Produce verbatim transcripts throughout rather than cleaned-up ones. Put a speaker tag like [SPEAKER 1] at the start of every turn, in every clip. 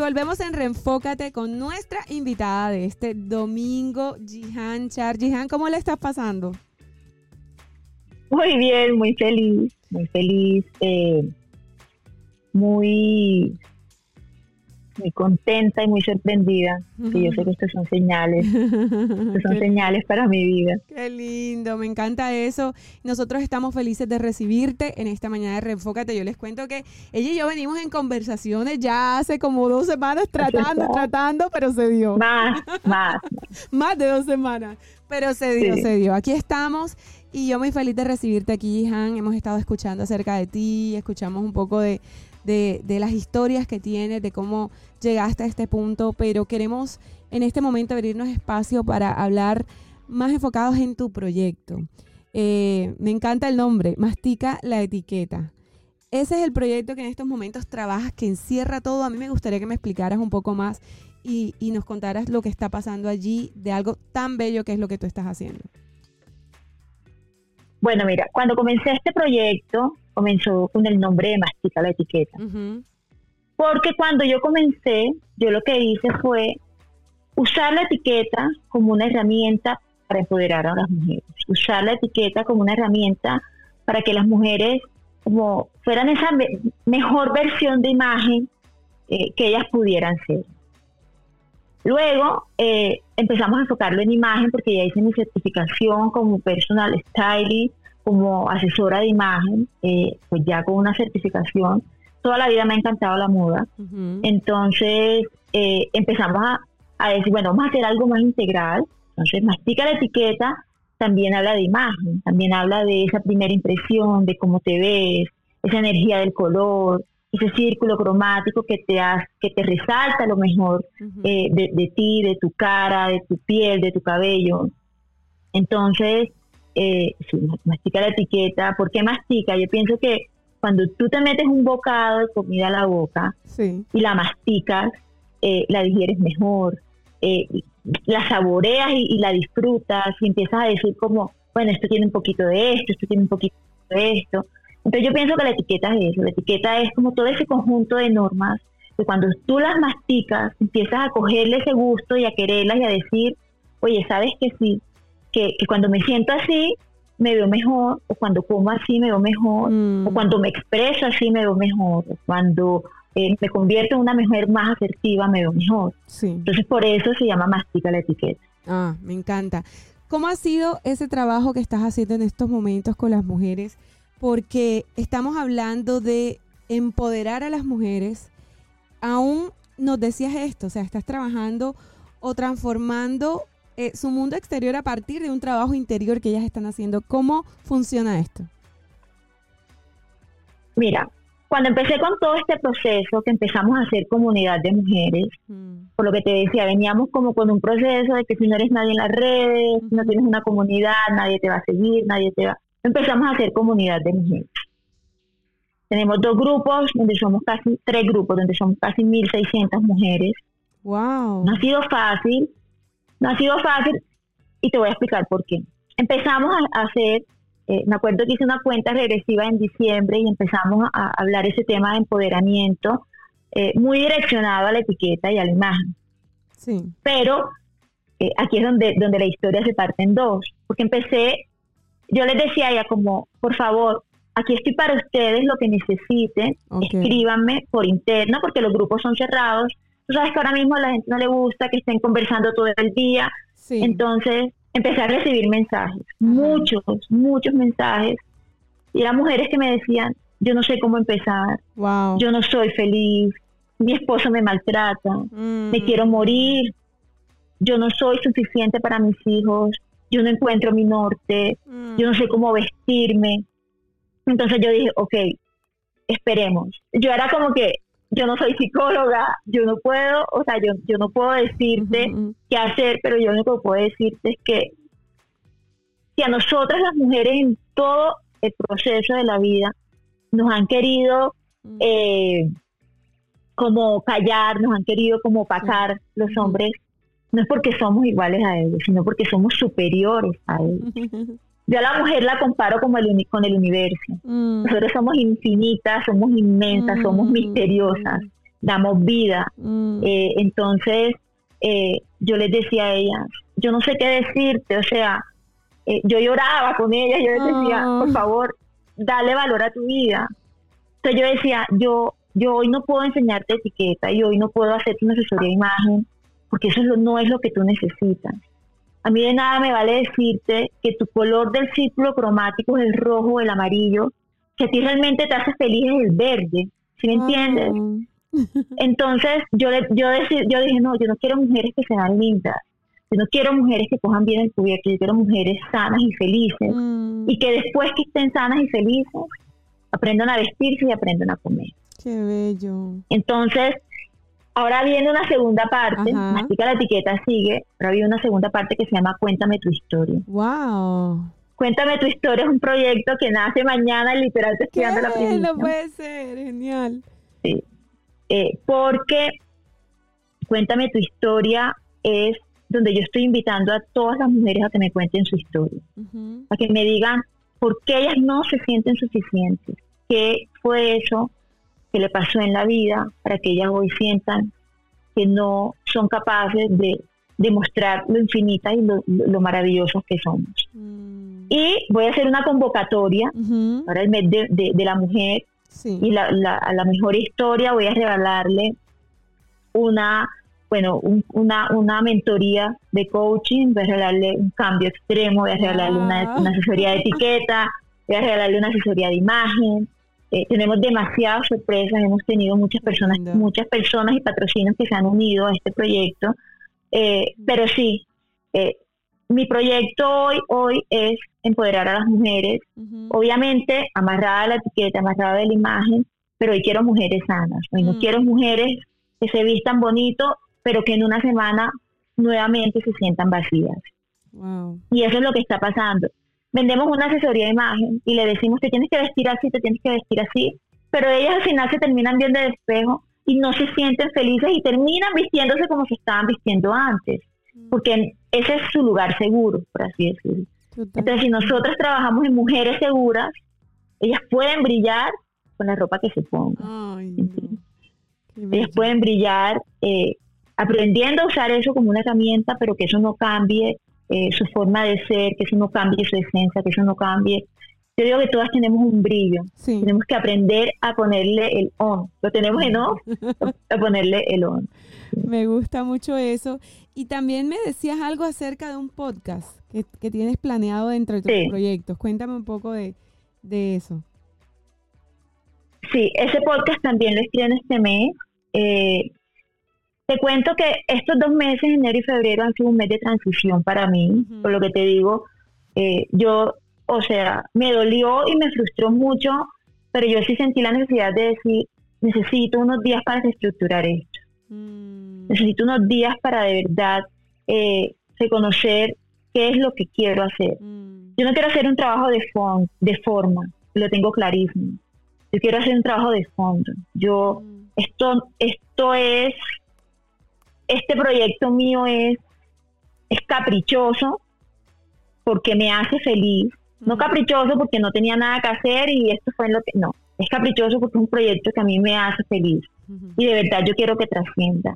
[SPEAKER 1] volvemos en Reenfócate con nuestra invitada de este domingo, Jihan Char. Jihan, ¿cómo le estás pasando?
[SPEAKER 2] Muy bien, muy feliz, muy feliz, eh, muy, muy contenta y muy sorprendida. Uh-huh. Que yo sé que estas son señales, estas son señales para mi vida.
[SPEAKER 1] Qué lindo, me encanta eso. Nosotros estamos felices de recibirte en esta mañana de Reenfócate. Yo les cuento que ella y yo venimos en conversaciones ya hace como dos semanas tratando, tratando, pero se dio.
[SPEAKER 2] Más, más.
[SPEAKER 1] Más de dos semanas, pero se dio, sí. se dio. Aquí estamos. Y yo muy feliz de recibirte aquí, Jihan. Hemos estado escuchando acerca de ti, escuchamos un poco de, de, de las historias que tienes, de cómo llegaste a este punto, pero queremos en este momento abrirnos espacio para hablar más enfocados en tu proyecto. Eh, me encanta el nombre, Mastica la Etiqueta. Ese es el proyecto que en estos momentos trabajas, que encierra todo. A mí me gustaría que me explicaras un poco más y, y nos contaras lo que está pasando allí, de algo tan bello que es lo que tú estás haciendo.
[SPEAKER 2] Bueno, mira, cuando comencé este proyecto, comenzó con el nombre de Mastica la Etiqueta. Uh-huh. Porque cuando yo comencé, yo lo que hice fue usar la etiqueta como una herramienta para empoderar a las mujeres. Usar la etiqueta como una herramienta para que las mujeres como fueran esa me- mejor versión de imagen eh, que ellas pudieran ser. Luego eh, empezamos a enfocarlo en imagen porque ya hice mi certificación como personal stylist, como asesora de imagen, eh, pues ya con una certificación. Toda la vida me ha encantado la moda. Uh-huh. Entonces eh, empezamos a, a decir, bueno, vamos a hacer algo más integral. Entonces Mastica la Etiqueta también habla de imagen, también habla de esa primera impresión, de cómo te ves, esa energía del color, ese círculo cromático que te hace, que te resalta lo mejor uh-huh. eh, de, de ti, de tu cara, de tu piel, de tu cabello. Entonces, eh, sí, Mastica la Etiqueta. ¿Por qué mastica? Yo pienso que cuando tú te metes un bocado de comida a la boca sí. y la masticas, eh, la digieres mejor, eh, la saboreas y, y la disfrutas y empiezas a decir como, bueno, esto tiene un poquito de esto, esto tiene un poquito de esto. Entonces yo pienso que la etiqueta es eso, la etiqueta es como todo ese conjunto de normas que cuando tú las masticas empiezas a cogerle ese gusto y a quererlas y a decir, oye, ¿sabes que sí? Que, que cuando me siento así me veo mejor, o cuando como así me veo mejor, mm. o cuando me expreso así me veo mejor, o cuando eh, me convierto en una mujer más asertiva me veo mejor. Sí. Entonces por eso se llama Mastica la Etiqueta.
[SPEAKER 1] Ah, me encanta. ¿Cómo ha sido ese trabajo que estás haciendo en estos momentos con las mujeres? Porque estamos hablando de empoderar a las mujeres. Aún nos decías esto, o sea, estás trabajando o transformando eh, su mundo exterior a partir de un trabajo interior que ellas están haciendo. ¿Cómo funciona esto?
[SPEAKER 2] Mira, cuando empecé con todo este proceso, que empezamos a hacer comunidad de mujeres, mm. por lo que te decía, veníamos como con un proceso de que si no eres nadie en las redes, mm. si no tienes una comunidad, nadie te va a seguir, nadie te va... Empezamos a hacer comunidad de mujeres. Tenemos dos grupos, donde somos casi, tres grupos, donde somos casi mil seiscientas mujeres.
[SPEAKER 1] Wow.
[SPEAKER 2] No ha sido fácil, no ha sido fácil, y te voy a explicar por qué. Empezamos a, a hacer, eh, me acuerdo que hice una cuenta regresiva en diciembre y empezamos a, a hablar ese tema de empoderamiento, eh, muy direccionado a la etiqueta y a la imagen.
[SPEAKER 1] Sí.
[SPEAKER 2] Pero eh, aquí es donde, donde la historia se parte en dos, porque empecé... Yo les decía a ella como, por favor, aquí estoy para ustedes, lo que necesiten, okay. Escríbanme por interno, porque los grupos son cerrados. Tú sabes que ahora mismo a la gente no le gusta que estén conversando todo el día. Sí. Entonces, empecé a recibir mensajes, uh-huh. muchos, muchos mensajes. Y eran mujeres que me decían, yo no sé cómo empezar,
[SPEAKER 1] wow.
[SPEAKER 2] yo no soy feliz, mi esposo me maltrata, mm. me quiero morir, yo no soy suficiente para mis hijos, yo no encuentro mi norte, mm. yo no sé cómo vestirme. Entonces yo dije, ok, esperemos. Yo era como que, yo no soy psicóloga, yo no puedo, o sea, yo, yo no puedo decirte uh-huh. qué hacer, pero yo lo único que puedo decirte es que si a nosotras las mujeres en todo el proceso de la vida nos han querido uh-huh. eh, como callar, nos han querido como opacar uh-huh. los hombres, no es porque somos iguales a ellos, sino porque somos superiores a ellos. Yo a la mujer la comparo como el uni- con el universo. Mm. Nosotros somos infinitas, somos inmensas, mm. somos misteriosas. damos vida.
[SPEAKER 1] Mm.
[SPEAKER 2] Eh, entonces, eh, yo les decía a ellas, yo no sé qué decirte, o sea, eh, yo lloraba con ellas, yo les decía,
[SPEAKER 1] Oh.
[SPEAKER 2] por favor, dale valor a tu vida. Entonces yo decía, yo, yo hoy no puedo enseñarte etiqueta y hoy no puedo hacerte una asesoría de imagen, porque eso es lo- no es lo que tú necesitas. A mí de nada me vale decirte que tu color del círculo cromático es el rojo o el amarillo, que a ti realmente te hace feliz es el verde, ¿sí me entiendes?
[SPEAKER 1] Oh.
[SPEAKER 2] Entonces yo le- yo, deci- yo dije, no, yo no quiero mujeres que sean lindas, yo no quiero mujeres que cojan bien el cubierto, yo quiero mujeres sanas y felices,
[SPEAKER 1] Mm.
[SPEAKER 2] y que después que estén sanas y felices, aprendan a vestirse y aprendan a comer.
[SPEAKER 1] Qué bello.
[SPEAKER 2] Entonces, ahora viene una segunda parte,
[SPEAKER 1] Ajá.
[SPEAKER 2] Mastica la etiqueta sigue, ahora viene una segunda parte que se llama Cuéntame tu historia.
[SPEAKER 1] Wow.
[SPEAKER 2] Cuéntame tu historia es un proyecto que nace mañana, literal, te estoy
[SPEAKER 1] ¿Qué?
[SPEAKER 2] dando la primicia.
[SPEAKER 1] No puede ser, genial.
[SPEAKER 2] Sí. Eh, porque Cuéntame tu historia es donde yo estoy invitando a todas las mujeres a que me cuenten su historia,
[SPEAKER 1] Ujú.
[SPEAKER 2] a que me digan por qué ellas no se sienten suficientes, qué fue eso que le pasó en la vida para que ellas hoy sientan que no son capaces de demostrar lo infinitas y lo, lo maravillosas que somos.
[SPEAKER 1] Mm.
[SPEAKER 2] Y voy a hacer una convocatoria
[SPEAKER 1] Ujú.
[SPEAKER 2] para el mes de, de- de la mujer,
[SPEAKER 1] Sí.
[SPEAKER 2] y la, la- a la mejor historia voy a regalarle una, bueno, un- una, una mentoría de coaching, voy a regalarle un cambio extremo, voy a regalarle una,
[SPEAKER 1] Wow.
[SPEAKER 2] una asesoría de etiqueta, voy a regalarle una asesoría de imagen. Eh, tenemos demasiadas sorpresas, hemos tenido muchas personas,
[SPEAKER 1] Lindo.
[SPEAKER 2] muchas personas y patrocinios que se han unido a este proyecto, eh, pero sí, eh, mi proyecto hoy, hoy es empoderar a las mujeres,
[SPEAKER 1] Ujú.
[SPEAKER 2] obviamente amarrada a la etiqueta, amarrada de la imagen, pero hoy quiero mujeres sanas, hoy no
[SPEAKER 1] Mm.
[SPEAKER 2] quiero mujeres que se vistan bonito, pero que en una semana nuevamente se sientan vacías.
[SPEAKER 1] Wow.
[SPEAKER 2] Y eso es lo que está pasando. Vendemos una asesoría de imagen y le decimos, te tienes que vestir así, te tienes que vestir así, pero ellas al final se terminan viendo de espejo y no se sienten felices y terminan vistiéndose como se estaban vistiendo antes, porque ese es su lugar seguro, por así decirlo.
[SPEAKER 1] Total.
[SPEAKER 2] Entonces, si nosotros trabajamos en mujeres seguras, ellas pueden brillar con la ropa que se pongan.
[SPEAKER 1] Ay, no. Qué
[SPEAKER 2] Ellas
[SPEAKER 1] bello.
[SPEAKER 2] pueden brillar eh, aprendiendo a usar eso como una herramienta, pero que eso no cambie eh, su forma de ser, que eso no cambie su esencia, que eso no cambie. Yo digo que todas tenemos un brillo.
[SPEAKER 1] Sí.
[SPEAKER 2] Tenemos que aprender a ponerle el on. Lo tenemos en off, a ponerle el on.
[SPEAKER 1] Me gusta mucho eso. Y también me decías algo acerca de un podcast que, que tienes planeado dentro de tus
[SPEAKER 2] Sí.
[SPEAKER 1] proyectos. Cuéntame un poco de, de eso.
[SPEAKER 2] Sí, ese podcast también lo estreno este mes. Eh, te cuento que estos dos meses, enero y febrero, han sido un mes de transición para mí.
[SPEAKER 1] Ujú.
[SPEAKER 2] Por lo que te digo, eh, yo, o sea, me dolió y me frustró mucho, pero yo sí sentí la necesidad de decir, necesito unos días para reestructurar esto.
[SPEAKER 1] Mm.
[SPEAKER 2] Necesito unos días para de verdad eh, reconocer qué es lo que quiero hacer.
[SPEAKER 1] Mm.
[SPEAKER 2] Yo no quiero hacer un trabajo de, fon- de forma, lo tengo clarísimo. Yo quiero hacer un trabajo de fondo. Yo,
[SPEAKER 1] Mm.
[SPEAKER 2] esto, esto es, este proyecto mío es, es caprichoso porque me hace feliz. No
[SPEAKER 1] Mm.
[SPEAKER 2] caprichoso porque no tenía nada que hacer y esto fue lo que, no. Es caprichoso porque es un proyecto que a mí me hace feliz.
[SPEAKER 1] Ujú.
[SPEAKER 2] Y de verdad yo quiero que trascienda.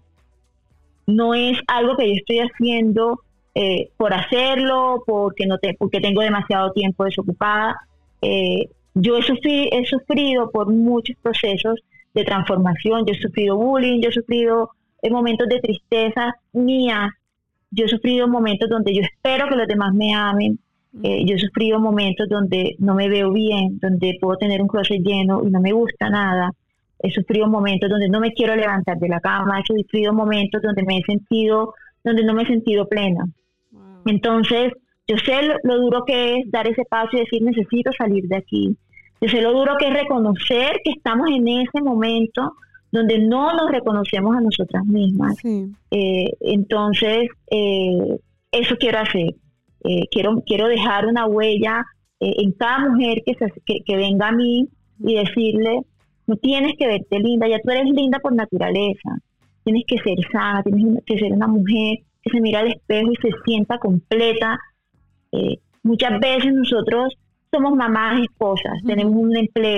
[SPEAKER 2] No es algo que yo estoy haciendo eh, por hacerlo, porque no te, porque tengo demasiado tiempo desocupada. Eh, yo he, sufri- he sufrido por muchos procesos de transformación. Yo he sufrido bullying, yo he sufrido eh, momentos de tristeza mía. Yo he sufrido momentos donde yo espero que los demás me amen. Eh, yo he sufrido momentos donde no me veo bien, donde puedo tener un closet lleno y no me gusta nada. He sufrido momentos donde no me quiero levantar de la cama. He sufrido momentos donde me he sentido, donde no me he sentido plena.
[SPEAKER 1] Wow.
[SPEAKER 2] Entonces, yo sé lo, lo duro que es dar ese paso y decir, necesito salir de aquí. Yo sé lo duro que es reconocer que estamos en ese momento donde no nos reconocemos a nosotras mismas.
[SPEAKER 1] Sí.
[SPEAKER 2] Eh, entonces, eh, eso quiero hacer. Eh, quiero, quiero dejar una huella eh, en cada mujer que, se, que, que venga a mí y decirle, no tienes que verte linda, ya tú eres linda por naturaleza. Tienes que ser sana, tienes que ser una mujer que se mira al espejo y se sienta completa. Eh, muchas veces nosotros somos mamás, esposas,
[SPEAKER 1] Ujú.
[SPEAKER 2] tenemos un empleo,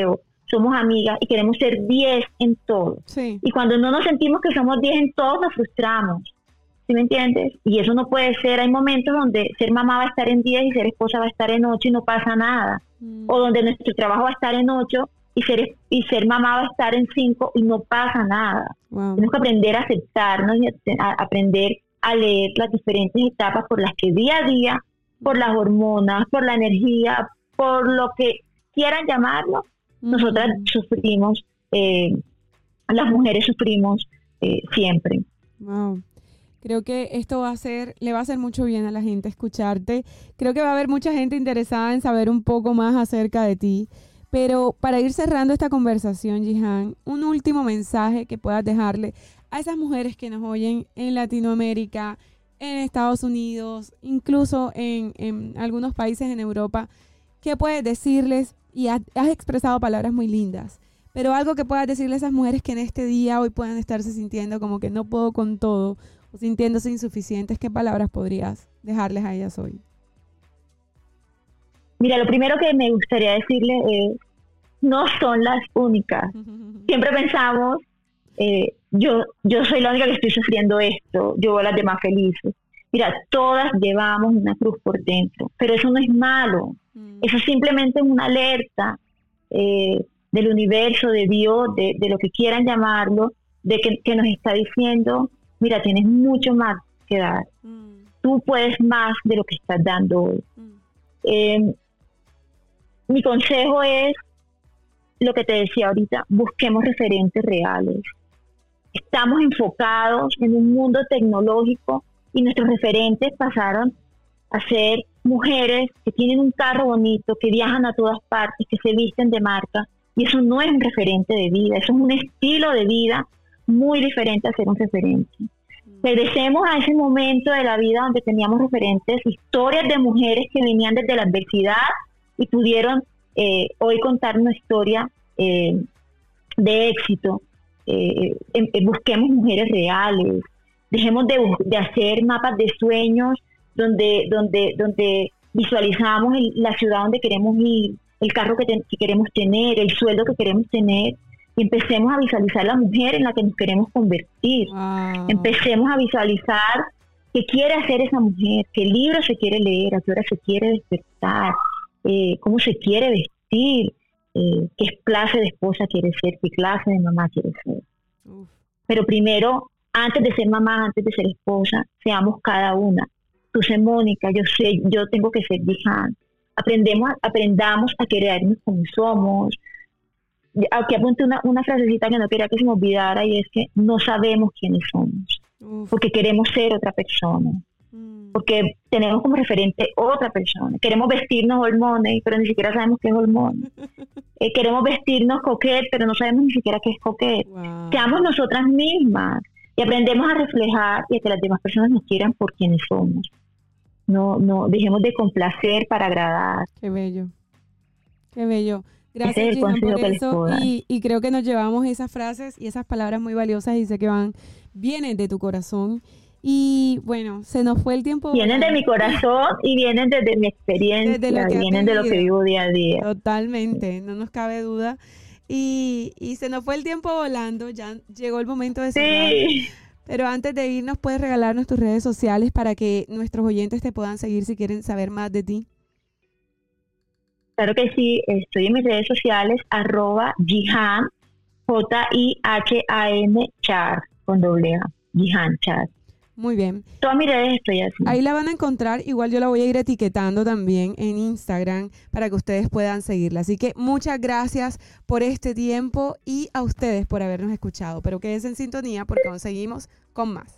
[SPEAKER 2] somos amigas y queremos ser diez en todo.
[SPEAKER 1] Sí.
[SPEAKER 2] Y cuando no nos sentimos que somos diez en todo, nos frustramos. ¿Sí me entiendes? Y eso no puede ser. Hay momentos donde ser mamá va a estar en diez y ser esposa va a estar en ocho y no pasa nada. Mm. O donde nuestro trabajo va a estar en ocho y ser, y ser mamá va a estar en cinco y no pasa nada. Wow. Tenemos que aprender a aceptarnos y a, a aprender a leer las diferentes etapas por las que día a día, por las hormonas, por la energía, por lo que quieran llamarlo, mm. nosotras sufrimos, eh, las mujeres sufrimos eh, siempre.
[SPEAKER 1] Wow. Creo que esto va a ser, le va a hacer mucho bien a la gente escucharte. Creo que va a haber mucha gente interesada en saber un poco más acerca de ti. Pero para ir cerrando esta conversación, Jihan, un último mensaje que puedas dejarle a esas mujeres que nos oyen en Latinoamérica, en Estados Unidos, incluso en, en algunos países en Europa. ¿Qué puedes decirles? Y has, has expresado palabras muy lindas, pero algo que puedas decirle a esas mujeres que en este día hoy puedan estarse sintiendo como que no puedo con todo, o sintiéndose insuficientes, ¿qué palabras podrías dejarles a ellas hoy?
[SPEAKER 2] Mira, lo primero que me gustaría decirles es, no son las únicas. Siempre pensamos, eh, yo, yo soy la única que estoy sufriendo esto, yo veo a las demás felices. Mira, todas llevamos una cruz por dentro, pero eso no es malo. Mm. Eso simplemente es una alerta eh, del universo, de Dios, de, de lo que quieran llamarlo, de que, que nos está diciendo, mira, tienes mucho más que dar. Mm. Tú puedes más de lo que estás dando hoy. Mm. Eh, mi consejo es lo que te decía ahorita, busquemos referentes reales. Estamos enfocados en un mundo tecnológico y nuestros referentes pasaron a ser mujeres que tienen un carro bonito, que viajan a todas partes, que se visten de marca, y eso no es un referente de vida, eso es un estilo de vida muy diferente a ser un referente. Regresemos a ese momento de la vida donde teníamos referentes, historias de mujeres que venían desde la adversidad y pudieron eh, hoy contar una historia eh, de éxito. Eh, eh, busquemos mujeres reales, dejemos de, de hacer mapas de sueños donde donde donde visualizamos el, la ciudad donde queremos ir, el carro que, te, que queremos tener, el sueldo que queremos tener, y empecemos a visualizar la mujer en la que nos queremos convertir. Wow. Empecemos a visualizar qué quiere hacer esa mujer, qué libro se quiere leer, a qué hora se quiere despertar, eh, cómo se quiere vestir, eh, qué clase de esposa quiere ser, qué clase de mamá quiere ser. Uf. Pero primero, antes de ser mamá, antes de ser esposa, seamos cada una. Tú sé Mónica, yo sé, yo tengo que ser Jihan. Aprendemos, aprendamos a querernos como somos. Aquí apunté una, una frasecita que no quería que se me olvidara, y es que no sabemos quiénes somos. Uf. Porque queremos ser otra persona. Mm. Porque tenemos como referente otra persona. Queremos vestirnos all money, pero ni siquiera sabemos qué es all money. eh, queremos vestirnos coquette, pero no sabemos ni siquiera qué es coquette. Wow. Seamos nosotras mismas y aprendemos a reflejar y a que las demás personas nos quieran por quienes somos. No, no, dejemos de complacer para agradar.
[SPEAKER 1] Qué bello, qué bello. Gracias, Jihan, por eso, y, y creo que nos llevamos esas frases y esas palabras muy valiosas, y sé que van, vienen de tu corazón. Y bueno, se nos fue el tiempo.
[SPEAKER 2] Vienen de mi corazón y vienen desde mi experiencia, desde lo que vienen de lo que vivo día a día.
[SPEAKER 1] Totalmente, no nos cabe duda. Y, y se nos fue el tiempo volando, ya llegó el momento de cerrar. Sí. Pero antes de irnos, ¿puedes regalarnos tus redes sociales para que nuestros oyentes te puedan seguir si quieren saber más de ti?
[SPEAKER 2] Claro que sí, estoy en mis redes sociales, arroba Jihan, J I H A N, Char, con doble A, Jihan Char.
[SPEAKER 1] Muy bien.
[SPEAKER 2] Todas mis redes estoy así.
[SPEAKER 1] Ahí la van a encontrar, igual yo la voy a ir etiquetando también en Instagram para que ustedes puedan seguirla. Así que muchas gracias por este tiempo y a ustedes por habernos escuchado. Pero quédense en sintonía porque aún seguimos con más.